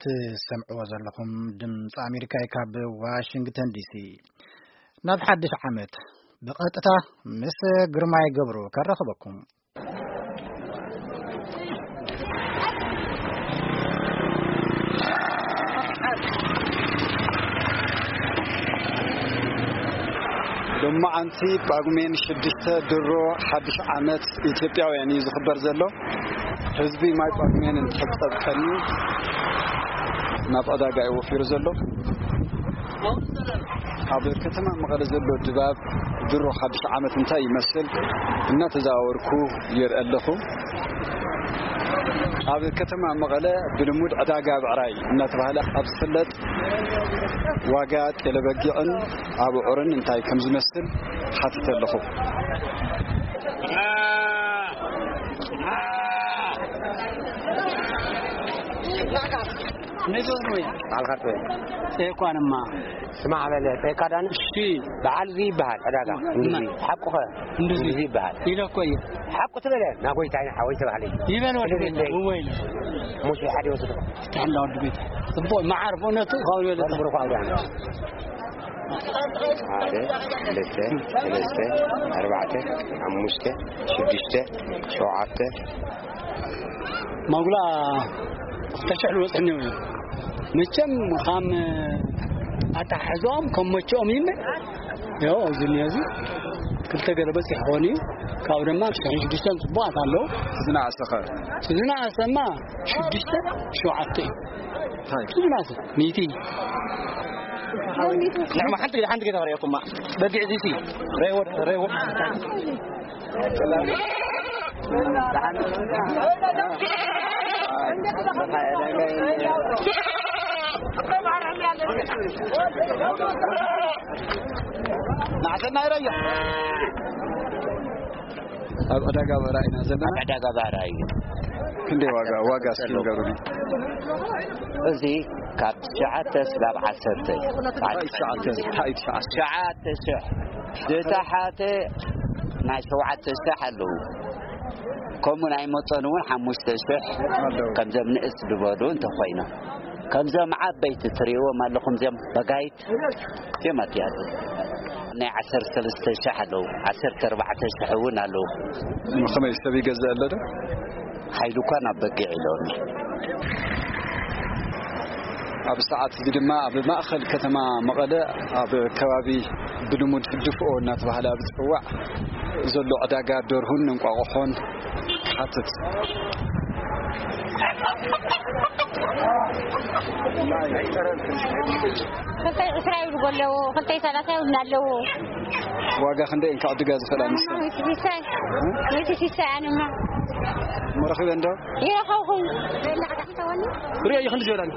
تسمعوا زلكم دمص أمريكا كاب واشنطن دي سي ناب حدش عمت بقطتا مس جرماي جبرو كرخبكم لما أنتي بعمين شديته درو حدش عمت إثيوبيا يعني زخبر زلوا حزبي ما بعمين انتحبت بخني نبقى جاي وفير زلوا هذا الكتمان مغرب زلوا الدباب درو حدش عمت انتهى يمثل إن تزاوركو يرألخو هذا الكتمان مغلا بنمود أداء بعراي إن تبهلا أبسلت واجات إلى بقيعن أبو عرن انتهى كم زمثل حتى تلخو نزوجي على خطوة سيكون ما سمع على تكادان شيء بعال ذي بعال أداك حقه ذي بعال إلى كويس حقه تبلي ما قوي تعين حويت عليه يبان وين مش في حد يوصل تحلى ورد بيت طب ما عارف أنا تقول ولا تبرك على هذا ثلاثة أربعة خمسة سدسة سبعة ما أقوله تشعر وصلني متشم خام أتحزم كم متشم يمه يا زنيازي كنت قال بس يحوني كابر ما شيء ديستان صباح الله زنا عسكر زنا عسما شو ديستان شو عطي طيب زنا ميتي نعم حنت كده يا طما بدي عزيزي ريور نعسنا يريا أداك بعراي نازلنا أداك بعراي كندي واجا سكينجروني زي كاب ساعات سباب عصرت ساعات سح دتحات ناشوعات سحلو كمن أي مطنون حمست سح كم زمن استدبادون تخوينا كم زم عبيت تريو ما لكم زم بقايت كما تيات نا عصر ثلاثة شحلو عصر أربعة شحون له خميس تبي جزء لده حيلو كان بقي علون أب ساعات بدما أب ما أخل كتما مقدة أب كوابي بدمود الدفء ناتبه على بتسوع زلوا أداء دورهن نقاقون حتت خلتي إسرائيل يقول له خلتي ثلاثة يقول له واجا خندي إنك عد جاز فلان مش أنا ما مرخي عنده يا خوي ريا يخلي جيران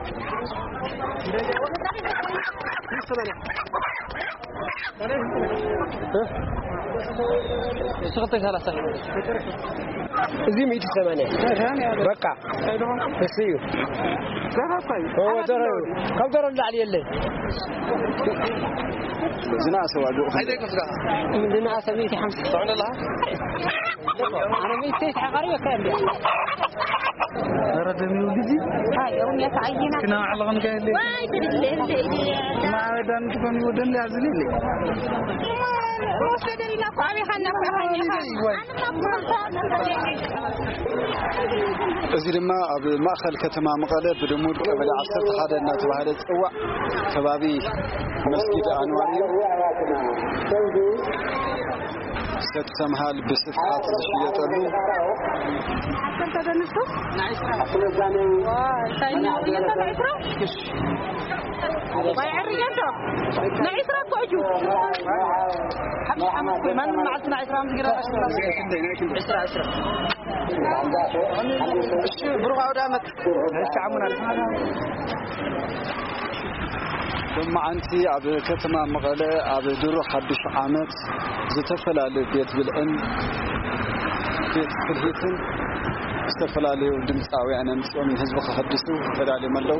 سقطت ثلاثة زي 180 بقى بسيو هو ترى كم ترى اللي عليه اللي زنا سواقو هيدا كفدا من دنا سميتي 5 سبحان الله أنا ميتيش عقارية كام رد من ولدي هاي يوم يتعينا كنا على غن قال لي واي تريد ما دام تكون ودن لي عزلي لي مش تدري نفعي حنا أزيد ما ما أخل كتما مقالة بدمود قبل عصر هذا الناس وهذا سوى كبابي مسجد أنواري ست سمهال بصفات الشيء تلو كنت تنسو ثم أنتي أبي كتما مغلى أبي درو حدش عامت زتفل على بيت بالأن بيت كلهيتن استفل عليه ودمساوي أنا مسؤول من حزب خدسو فلا عليه ملو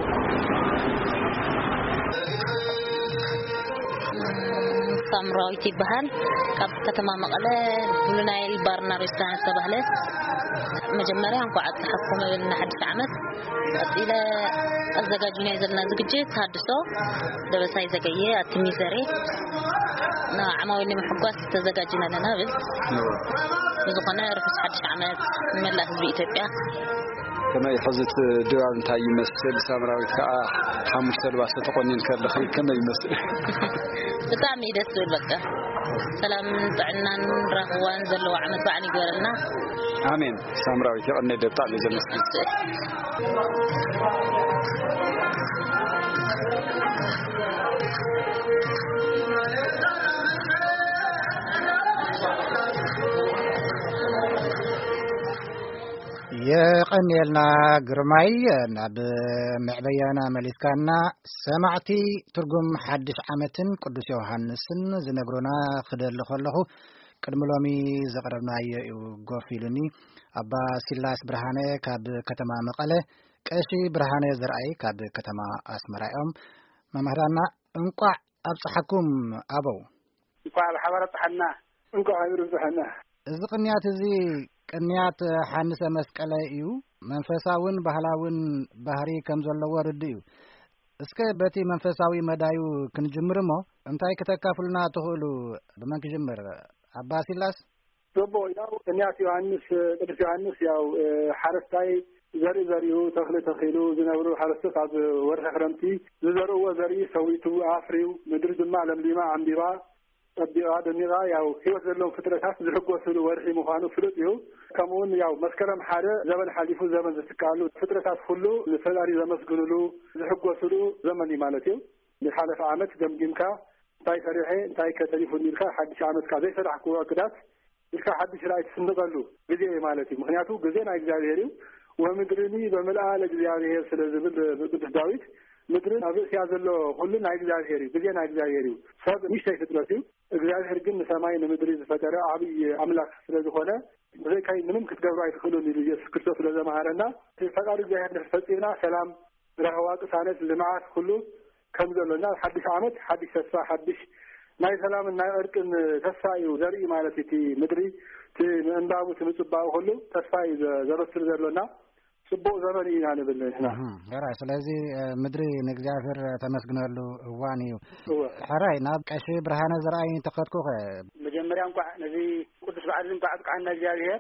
سامراويتي بهال كتما مغلى بلنا البارنا ريستوران سبهله مجمرة هم قاعد تحكم بين حدش عامت إلى አዘጋጁና ይዘልና ዝግጅት ታድሶ ደበሳይ ዘገየ አትሚ ዘሬ ዓማዊል ንምሕጓስ ተዘጋጅና ለና ብል ብዙኾነ ርክስ ሓድሽ ዓመት ንመላእ ህዝቢ ኢትዮጵያ كما يحزت دوام تاع يمثل سامراويت كا خمس لباسه تقنين كلخ كما يمثل بطعم يدس በቃ ሰላም ጥዕናን ረህዋን ዘለዎ ዓመት በዓል ይገርልና አሜን ሳምራዊት የቀነ ደብጣ ለዘመስል የቀኔልና ግርማይ ናብ ምዕበያና መሊስካና ሰማዕቲ ትርጉም ሓድሽ ዓመትን ቅዱስ ዮሐንስን ዝነግሩና ክደል ከለኹ ቅድሚ ሎሚ ዘቀረብናዮ ጎፊሉኒ አባ ሲላስ ብርሃነ ካብ ከተማ መቀለ ቀሺ ብርሃነ ዘርአይ ካብ ከተማ አስመራኦም መምህራና እንቋዕ አብጽሐኩም አበው እንቋዕ በሐበረ ጽሐና እንቋዕ አይሩ ጽሐና እዚ ቅንያት እዚ ቅንያት ሓንሰ መስቀለ እዩ መንፈሳውን ባህላውን ባህሪ ከም ዘለዎ ርድኡ እስከ በቲ መንፈሳዊ መዳዩ ክንጅምርሞ እንታይ ከተካፍሉና ትኽእሉ ብመን ክጅምር አባ ሲላስ ዶቦ ያው ቅንያት ዮሐንስ ቅዱስ ዮሐንስ ያው ሓረስታይ ዘሪኡ ተኽሊ ተኺሉ ዝነብሩ ሓረስቶት ኣብ ወርሒ ክረምቲ ዝዘርእዎ ዘርኢ ሰዊቱ ኣፍሪው ምድሪ ድማ ለምሊማ ዓምቢባ ጠቢቃ ደሚቃ ያው ህይወት ዘለዎም ፍጥረታት ዝሕጎስሉ ወርሒ ምዃኑ ፍሉጥ እዩ ከምኡውን ያው መስከረም ሓደ ዘመን ሓሊፉ ዘመን ዝትካሉ ፍጥረታት ኩሉ ፈጣሪ ዘመስግንሉ ዝሕጎስሉ ዘመን እዩ ማለት እዩ ንሓለፈ ዓመት ገምጊምካ እንታይ ሰሪሐ እንታይ ከተሪፉኒ ኢልካ ሓድሽ ዓመትካ ዘይሰራሕክዎ ዕቅዳት ኢልካ ሓድሽ ራእይ ትስንቀሉ ግዜ እዩ ማለት እዩ ምክንያቱ ግዜ ናይ እግዚኣብሔር እዩ ወምድርኒ በመልአ ለእግዚአብሔር ስለዝብል ቅዱስ ዳዊት ምድርን ኣብ እስያ ዘሎ ሁሉ ናይ እግዚአብሔር እዩ ግዜ ናይ እግዚአብሔር እዩ ሰብ ንእሽተይ ፍጥረት እዩ እግዚአብሔር ግን ንሰማይ ንምድሪ ዝፈጠረ ዓብይ ኣምላክ ስለዝኾነ ብዘይካይ ምንም ክትገብሩ ኣይትኽእሉን ኢሉ ኢየሱስ ክርስቶስ ስለዘምሃረና ፈቃዱ እግዚአብሔር ንፈፂምና ሰላም ረህዋ ቅሳነት ልምዓት ኩሉ ከም ዘሎና ሓድሽ ዓመት ሓድሽ ተስፋ ሓድሽ ናይ ሰላምን ናይ ዕርቅን ተስፋ እዩ ዘርኢ ማለት እቲ ምድሪ እቲ ምእንባቡ እቲ ምፅባኡ ኩሉ ተስፋ እዩ ዘበስር ዘሎና ጽቡቅ ዘመን ኢና ንብል ንሕና ሕራይ ስለዚ ምድሪ ንእግዚአብሔር ተመስግነሉ እዋን እዩ ሕራይ ናብ ቀሺ ብርሃነ ዘርአይ ተኸትኩኸ መጀመርያ እንኳዕ ነዚ ቅዱስ በዓል እንኳዕ ኣብቅዓና እግዚአብሔር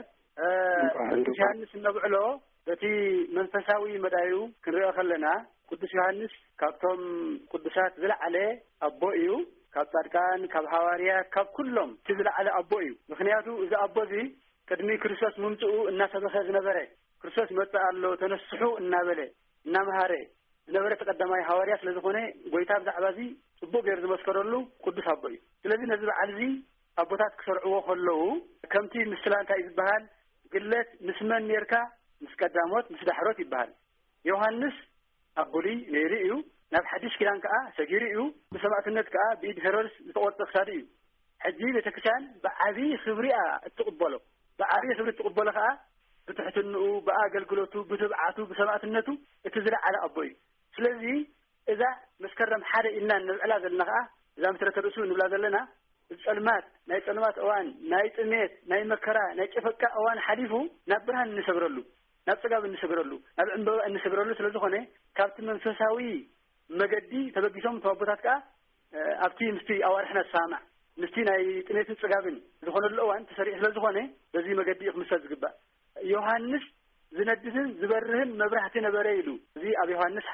ቅዱስ ዮሐንስ ነብዕሎ በቲ መንፈሳዊ መዳዩ ክንሪኦ ከለና ቅዱስ ዮሐንስ ካብቶም ቅዱሳት ዝለዓለ ኣቦ እዩ ካብ ጻድቃን ካብ ሐዋርያት ካብ ኩሎም እቲ ዝለዓለ ኣቦ እዩ ምክንያቱ እዚ ኣቦ እዚ ቅድሚ ክርስቶስ ምምፅኡ እናሰበኸ ዝነበረ ክርስቶስ መጽአ ኣሎ ተነስሑ እናበለ እናመሃረ ዝነበረ ተቀዳማይ ሐዋርያ ስለዝኾነ ጎይታ ብዛዕባ እዚ ጽቡቅ ገይሩ ዝመስከረሉ ቅዱስ ኣቦ እዩ ስለዚ ነዚ በዓል እዚ ኣቦታት ክሰርዕዎ ከለዉ ከምቲ ምስላ እንታይ ዝበሃል ግለት ምስ መን ኔርካ ምስ ቀዳሞት ምስ ዳሕሮት ይበሃል ዮሐንስ ኣቦሊ ነይሩ እዩ ናብ ሓድሽ ኪዳን ከዓ ሰጊሩ እዩ ብሰማዕትነት ከዓ ብኢድ ሄሮድስ ዝተቆርፀ ክሳዱ እዩ ሕጂ ቤተክርስቲያን ብዓብይ ክብሪኣ እትቕበሎ ብዓብይ ክብሪ እትቕበሎ ከዓ ብትሕትንኡ ብኣገልግሎቱ ብትብዓቱ ብሰማዕትነቱ እቲ ዝለዓለ ኣቦ እዩ ስለዚ እዛ መስከረም ሓደ ኢልና ንብዕላ ዘለና ከዓ እዛ መሰረተ ርእሱ ንብላ ዘለና ጸልማት ናይ ጸልማት እዋን ናይ ጥሜት ናይ መከራ ናይ ጨፈቃ እዋን ሓሊፉ ናብ ብርሃን እንሰብረሉ ናብ ጽጋብ እንሰብረሉ ናብ ዕንበባ እንሰብረሉ ስለዝኾነ ካብቲ መንፈሳዊ መገዲ ተበጊሶም ተዋቦታት ከዓ ኣብቲ ምስቲ ኣዋርሕና ሰማዕ ምስቲ ናይ ጥሜትን ጽጋብን ዝኾነሉ እዋን ተሰሪዕ ስለዝኾነ በዚ መገዲ ይኽምሰል ዝግባእ ዮሐንስ ዝነድህን ዝበርህን መብራህቲ ነበረ ኢሉ እዚ ኣብ ዮሐንስ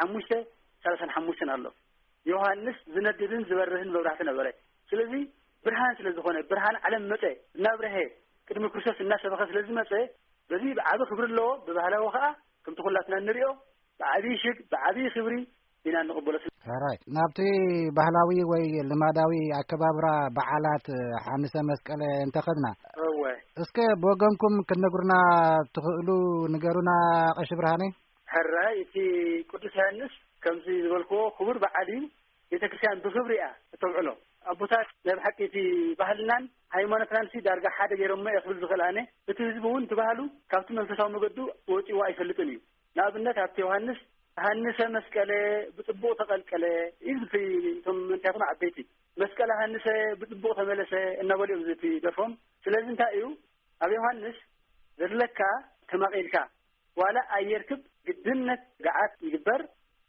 5:35 ኣሎ ዮሐንስ ዝነድህን ዝበርህን መብራህቲ ነበረ ስለዚ ብርሃን ስለዝኾነ ብርሃን ዓለም መፀ እናብረሄ ቅድሚ ክርስቶስ እናሰበኸ ስለዝመፀ በዚ ብዓቢ ክብሪ ኣለዎ ብባህላዊ ከዓ ከምቲ ኩላትና እንሪኦ ብዓብይ ሽግ ብዓብይ ክብሪ ኢና ንቕበሎ ሕራይ ናብቲ ባህላዊ ወይ ልማዳዊ ኣከባብራ በዓላት ሓንሰ መስቀለ እንተኸድና እስከ ብወገንኩም ክነግሩና ትኽእሉ ንገሩና ቀሺ ብርሃነ ሕራይ እቲ ቅዱስ ዮሐንስ ከምዚ ዝበልክዎ ክቡር በዓል እዩ ቤተክርስቲያን ብክብሪ እያ እተውዕሎ ኣቦታት ናይ ብሓቂ እቲ ባህልናን ሃይማኖትናን ዳርጋ ሓደ ገይሮሞ የኽብል ዝኽእል ኣነ እቲ ህዝቢ እውን ትባህሉ ካብቲ መንፈሳዊ መገዱ ወፂዋ ኣይፈልጥን እዩ ንኣብነት ኣብቲ ዮሐንስ ሃንሰ መስቀለ ብጽቡቕ ተቐልቀለ ኢልፊ እቶም ምንታይኹን ዓበይቲ መስቀለ ሃንሰ ብጽቡቕ ተመለሰ እናበልዮም ዝቲ ደርፎም ስለዚ እንታይ እዩ ኣብ ዮሐንስ ዘድለካ ተማቒልካ ዋላ ኣየርክብ ግድነት ገዓት ይግበር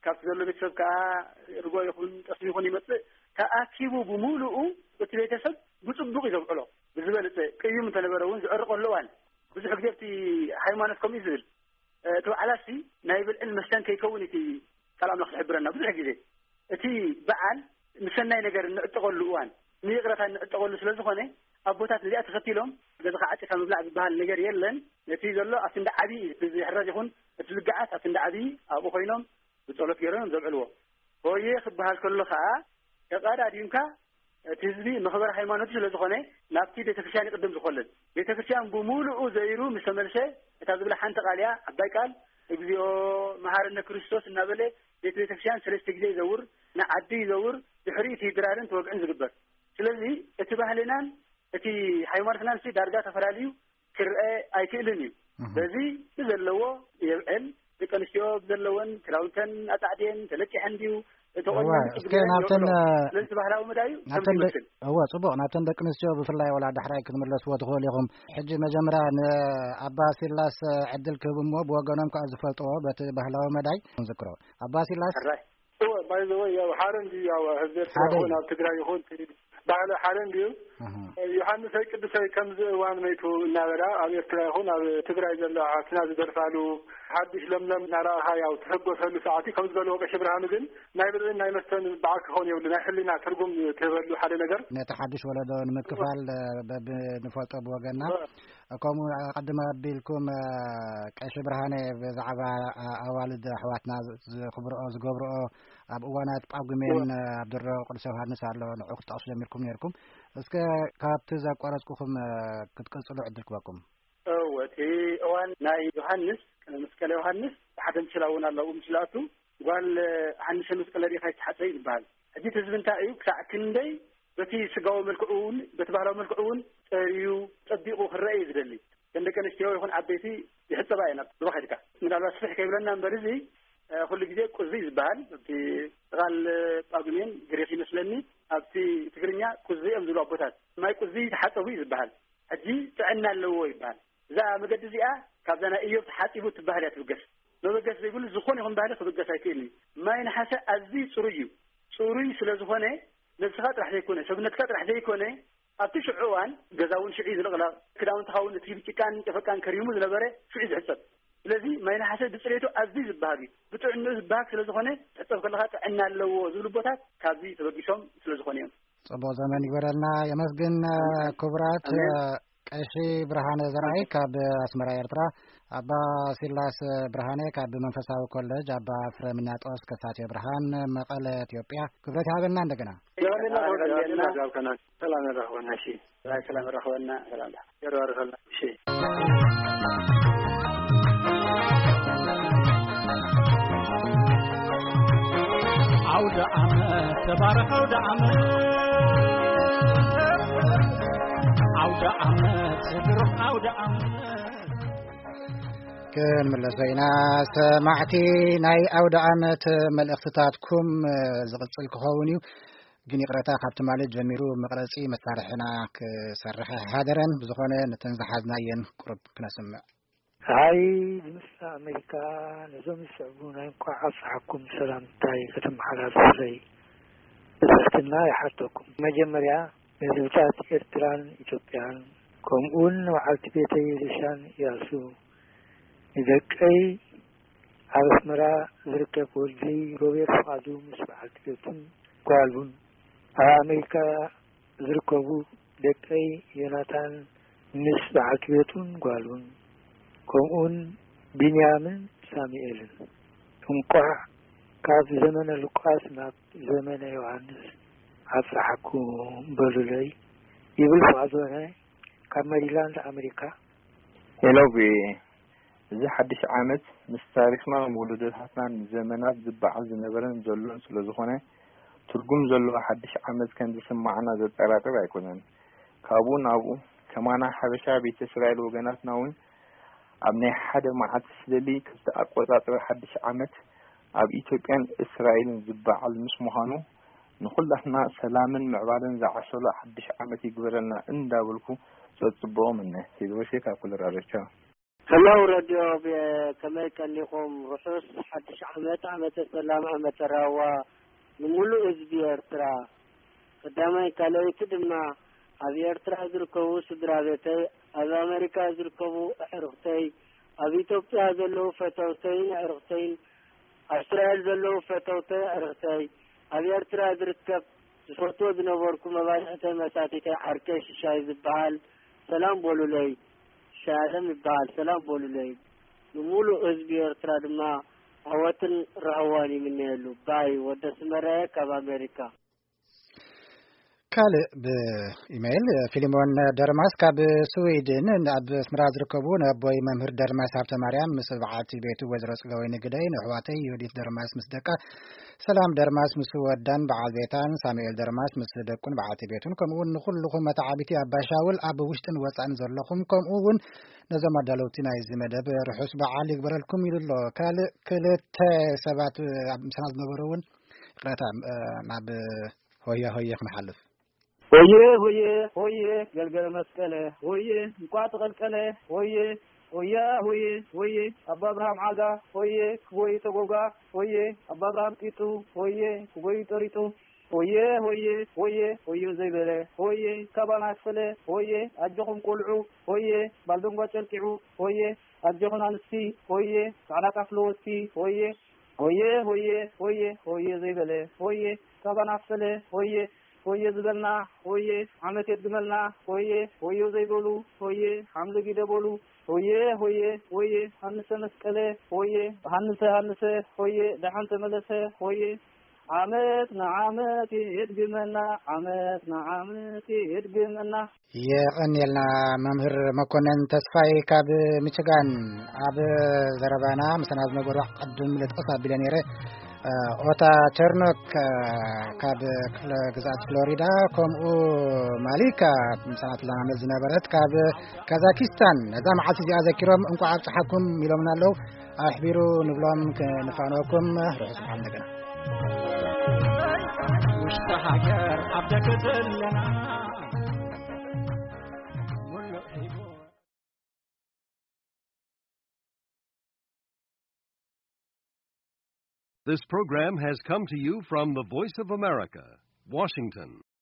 ዘሎ ቤተሰብ ከዓ ርጎ ይኹን ጠስሚ ይኹን ይመጽእ ተኣኪቡ ብሙሉኡ እቲ ቤተሰብ ብጽቡቕ ይዘብዕሎ ብዝበለጸ ቅዩም ተነበረ እውን ዝዕርቆሎ እዋን ብዙሕ ግዜ እቲ ሃይማኖት ከምኡ ዝብል እቲ በዓላሲ ናይ ብልዕን መስተን ከይከውን እቲ ሰላም ንኽሕብረና ብዙሕ ግዜ እቲ በዓል ንሰናይ ነገር እንዕጠቐሉ እዋን ንይቕረታ እንዕጠቐሉ ስለ ዝኾነ ኣቦታት ነዚኣ ተኸቲሎም ገዛኻ ዓጢኻ ምብላዕ ዝበሃል ነገር የለን ነቲ ዘሎ ኣብቲ እንዳ ዓብዪ ዝሕረዝ ይኹን እቲ ዝገዓት ኣብቲ እንዳ ዓብዪ ኣብኡ ኮይኖም ብጸሎት ገይሮም ዘብዕልዎ ሆየ ክበሃል ከሎ ከዓ ተቐዳዲምካ እቲ ህዝቢ መኽበሪ ሃይማኖት ስለ ዝኾነ ናብቲ ቤተክርስትያን ይቅድም ዝኸለን ቤተክርስትያን ብሙሉኡ ዘይሩ ምስ ተመልሰ እታ ዝብላ ሓንቲ ቃልያ ዓባይ ቃል እግዚኦ መሃረነ ክርስቶስ እናበለ ቤተክርስትያን ሰለስተ ግዜ ይዘውር ንዓዲ ይዘውር ድሕሪ እቲ ድራርን ተወግዕን ዝግበር ስለዚ እቲ ባህልናን እቲ ሃይማኖትናን ዳርጋ ተፈላለዩ ክርአ ኣይክእልን እዩ በዚ ዘለዎ የብዕል ደቂ ኣንስትዮ ዘለወን ክዳውንተን ኣጣዕድየን ተለቂሐን ድዩ ናብተን ባህላዊ መዳዩ ጽቡቕ ናብተን ደቂ ኣንስትዮ ብፍላይ ወላ ዳሕራይ ክትምለስዎ ትኽእሉ ኢኹም ሕጂ መጀመርያ ንኣባ ሲላስ ዕድል ክህብ እሞ ብወገኖም ከዓ ዝፈልጥዎ በቲ ባህላዊ መዳይ ንዝክሮ ኣባ ሲላስ ባይዘወይ ያው ሓረን ድዩ ያው ህዝበት ይኹን ኣብ ትግራይ ይኹን ባህለ ሓረን ድዩ ዮሃንሰይ ቅዱሰይ ከምዚ እዋን መይቱ እናበላ ኣብ ኤርትራ ይኹን ኣብ ትግራይ ዘሎ ሓፍትና ዝደርፋሉ ሓድሽ ለምለም እናረኣኻ ያው ትሕጎሰሉ ሰዓት ከም ዝበልዎ ቀሺ ብርሃኑ ግን ናይ ብልዕን ናይ መስተን በዓል ክኾን የብሉ ናይ ሕሊና ትርጉም ትህበሉ ሓደ ነገር ነቲ ሓድሽ ወለዶ ንምክፋል ንፈልጦ ብወገንና ከምኡ ቀድመ ኣቢልኩም ቀሺ ብርሃነ ብዛዕባ ኣዋልድ ኣሕዋትና ዝገብርኦ ኣብ እዋናት ጳጉሜን ኣብ ድሮ ቅዱስ ዮሃንስ ኣሎ ንዑ ክትጠቕሱ ጀሚርኩም ነርኩም እስከ ካብቲ ዘቋረጽኩኹም ክትቅጽሉ ዕድል ክበኩም እቲ እዋን ናይ ዮሃንስ መስቀለ ዮሃንስ ሓደ ምስላ እውን ኣለዎ ምስላቱ ጓል ሓንሰ መስቀለ ዲኻ ይትሓፀይ ይበሃል ሕጂ እቲ ህዝቢ እንታይ እዩ ክሳዕ ክንደይ በቲ ስጋዊ መልክዑ እውን በቲ ባህላዊ መልክዑ እውን ፀርዩ ፀቢቑ ክረአ እዩ ዝደሊ ደቂ ኣንስትዮ ይኹን ዓበይቲ ይሕፀባ እየን ኣብ ዱባ ከይድካ ምናልባት ስፍሕ ከይብለና እምበር እዚ ኩሉ ግዜ ቁዚ ዝበሃል ኣብቲ ጥቓል ጳጉሜን ግሪክ ይመስለኒ ኣብቲ ትግርኛ ቁዚ እዮም ዝብሉ ኣቦታት ማይ ቁዚ ተሓፀቡ እዩ ዝበሃል ሕጂ ጥዕና ኣለዎ ይበሃል እዛ መገዲ እዚኣ ካብዛ ናይ ኢዮብ ተሓፂቡ ትበሃል እያ ትብገስ መበገስ ዘይብሉ ዝኾነ ይኹን ባህሊ ክብገስ ኣይክእልኒ ማይ ነሓሰ ኣዝዩ ፅሩይ እዩ ፅሩይ ስለ ዝኾነ ነብስኻ ጥራሕ ዘይኮነ ሰብነትካ ጥራሕ ዘይኮነ ኣብቲ ሽዑ እዋን ገዛ እውን ሽዑ ዝልቕለቕ ክዳውንትኻ እውን እቲ ብጭቃን ጨፈቃን ከሪሙ ዝነበረ ሽዑ ዝሕፀብ ስለዚ ማይ ነሓሰ ብፅሬቱ ኣዝዩ ዝበሃግ እዩ ብጥዕንኡ ዝበሃግ ስለ ዝኾነ ትሕፀብ ከለኻ ጥዕና ኣለዎ ዝብሉ ቦታት ካብዚ ተበጊሶም ስለ ዝኾነ እዮም ጽቡቕ ዘመን ይግበረልና የመስግን ክቡራት ቀሺ ብርሃነ ዘርአይ ካብ ኣስመራ ኤርትራ ኣባ ሲላስ ብርሃነ ካብ መንፈሳዊ ኮሌጅ ኣባ ፍሬምናጦስ ከሳቴ ብርሃን መቐለ ኢትዮጵያ ክብረት ይሃበና እንደገና ሰላም ረኽበና እሺ ሰላም ረኽበና ሰላም ይረርኸልና እሺ عود عمت تبارك عود عمت عود عمت تروح عود عمت كن ملسينا سمعتي ناي عود عمت ملእኽትታትኩም ዝቕጽል ክኸውንዩ ግን ይቕረታ ካብቲ ማለት ጀሚሩ መቕረጺ መሳርሕና ክሰርሕ ሃደረን ብዝኾነ ነተን ዝሓዝናየን ቁርብ ክነስምዕ هاي مثل أمريكا نظام السعبون ينقع عصحكم سلام تاي كتم حلال سي بسفتنا يحطكم مجمريا نزوجات إرتران إثيوبيان كمون وعلت بيتي لشان ياسو إذكي عرسمرا زركب ولدي روبير فعدو مسبحت بيتم قالبون أمريكا زركبو دكي يوناتان مسبحت بيتم قالبون كمون بنيامين ساميئيل انقع كاف زمن لوقاس ناب زمن يوحنس أفرحكم بلولي يبل فازونا كمريلاند أمريكا ولو بي زي حدش عامت مستاريخنا مولوداتنا زمنات زبعض زنبرن زلون سلوزخونه ترجم زلو حدش عامت كان بسمعنا ذات أراتب يكونن كابو نابو كمانا حبشا بيت إسرائيل وجناتنا وين أبني حدا معات سللي كذا أقوات حدش عمت أب إثيوبيا إسرائيل زبع المش مهانو نقول لحنا سلاما معبادا ذا عشرة حدش عمت يقبلنا إن داولكو صوت صبوا منه هذا وشيء كأقول رأيك هلو راديو كما كان لكم رصوص حدش عمت السلام عمت راوا نملو ازبي ارترا قدامي كالوي تدما ابي ارترا زركو سدرابتي ابي امريكا زركو احرقتي ابي توبيا زلو فتوتين احرقتين اسرائيل زلو فتوتي احرقتي ابي ارترا زركب صوتو بنوركم مباشرة مساتيتي حركش شاي زبال سلام بولو لي شاهدم يبال سلام بولو لي نمولو ازبي ارترا دما عواتن رهواني من يلو باي ودس مرايك اب امريكا كال بإيميل فيلمون درماس كاب سويدن اب سمراز ركبون ابوي ممهر درماس هابت مريم مسبعاتي بيتو وزرس لوين قدين حواتي يوديت درماس مسدقة سلام درماس مسودان بعد بيتان ساميل درماس مسدقون بعد بيتون كمون نخلكم متعابتي اباشاول اب وشتن وصان زلكم كمون نزم دلوتنا يزي مدب رحس بعال يقبرلكم يلو كال كلت سبات مسناز نبرون قراتا مع هويا محلف هويه قلقل مسكله هويه نقاط قلقله هويه أبا إبراهيم عاقا هويه كبوي تقوقا هويه أبا إبراهيم كيتو هويه كبوي توريتو هويه زي بله هويه كبان أسفله هويه أجوكم قلعو هويه بلدنقا تركعو هويه أجوكم أنسي هويه تعالى كفلوتي هويه زي بله هويه كبان أسفله هويه زبلنا هويه عمت يدملنا هويه زي بولو هويه حمد جيده بولو هويه هنس مسكله هويه هنس هويه دحنت ملسه هويه عمت يدملنا عمت يدملنا يغنيلنا ممهر مكونن تسفاي كاب ميشيغان اب زربانا مسناز نغور قدم لتقصا بلنيره اوتا ترنوك كاب جزات فلوريدا كومو ماليكا مسنات لنا مزنبرت كاب كازاكستان اذا ما عاد زي اذكرهم انكم عصحكم يلومنا لو احبيرو نبلوم نفانوكم روح سبحان الله واشتهاجر عبدك تلنا This program has come to you from the Voice of America, Washington.